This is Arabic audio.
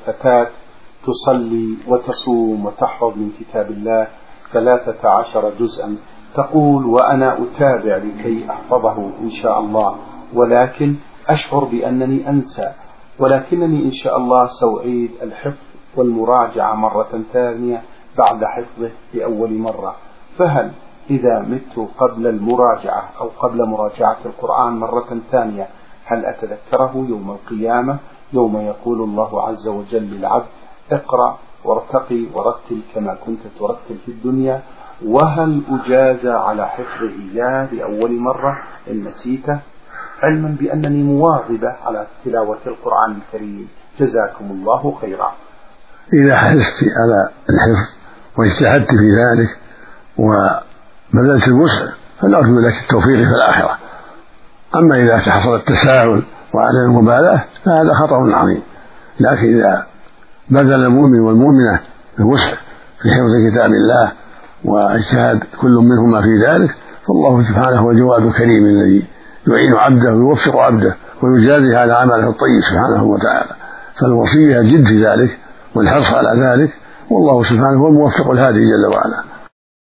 فتاة تصلي وتصوم وتحفظ من كتاب الله 13 جزءا، تقول: وأنا أتابع لكي أحفظه إن شاء الله، ولكن أشعر بأنني أنسى، ولكنني إن شاء الله سأعيد الحفظ والمراجعة مرة ثانية بعد حفظه لأول مرة. فهل إذا مت قبل المراجعة أو قبل مراجعة القرآن مرة ثانية هل أتذكره يوم القيامة، يوم يقول الله عز وجل للعبد: اقرأ وارتقي ورتل كما كنت ترتل في الدنيا؟ وهل أجازى على حفظه إياه لأول مرة إن نسيته، علما بأنني مواظبة على تلاوة القرآن الكريم؟ جزاكم الله خيرا. إذا حرصت على الحفظ واجتهدت في ذلك وبذلت الوسع فنرجو لك التوفيق في الآخرة. أما إذا حصل التساهل وعدم المبالاة فهذا خطأ عظيم. لكن إذا بذل المؤمن والمؤمنة الوسع في حفظ كتاب الله واجتهاد كل منهما في ذلك، فالله سبحانه هو الجواد الكريم الذي يعين عبده ويوفق عبده ويجازيه على عمله الطيب سبحانه وتعالى. فالوصية الجد في ذلك والحرص على ذلك، والله سبحانه هو الموفق الهادي جل وعلا.